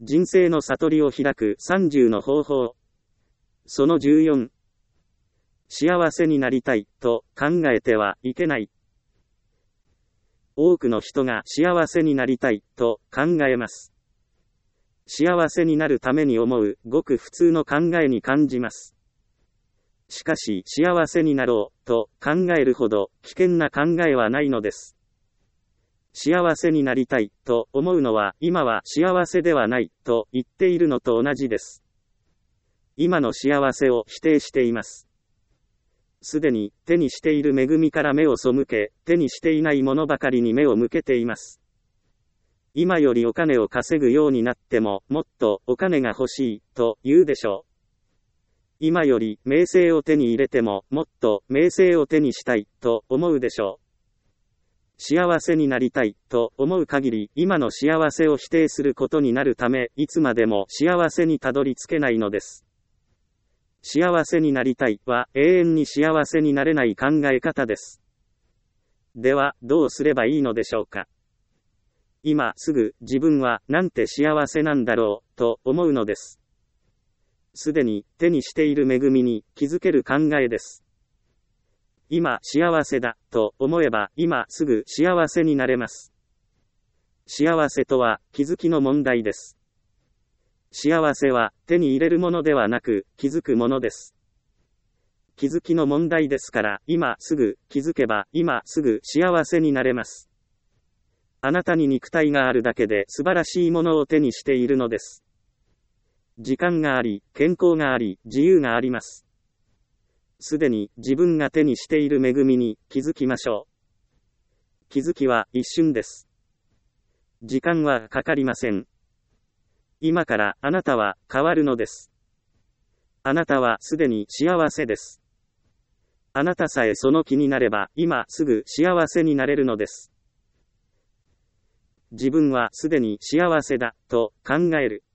人生の悟りを開く30の方法。その14。幸せになりたいと考えてはいけない。多くの人が幸せになりたいと考えます。幸せになるために思うごく普通の考えに感じます。しかし幸せになろうと考えるほど危険な考えはないのです。幸せになりたいと思うのは今は幸せではないと言っているのと同じです。今の幸せを否定しています。すでに手にしている恵みから目を背け、手にしていないものばかりに目を向けています。今よりお金を稼ぐようになっても、もっとお金が欲しいと言うでしょう。今より名声を手に入れても、もっと名声を手にしたいと思うでしょう。幸せになりたいと思う限り、今の幸せを否定することになるため、いつまでも幸せにたどり着けないのです。幸せになりたいは永遠に幸せになれない考え方です。では、どうすればいいのでしょうか。今すぐ自分はなんて幸せなんだろうと思うのです。すでに手にしている恵みに気づける考えです。今幸せだと思えば今すぐ幸せになれます。幸せとは気づきの問題です。幸せは手に入れるものではなく気づくものです。気づきの問題ですから今すぐ気づけば今すぐ幸せになれます。あなたに肉体があるだけで素晴らしいものを手にしているのです。時間があり、健康があり、自由があります。すでに自分が手にしている恵みに気づきましょう。気づきは一瞬です。時間はかかりません。今からあなたは変わるのです。あなたはすでに幸せです。あなたさえその気になれば今すぐ幸せになれるのです。自分はすでに幸せだと考える。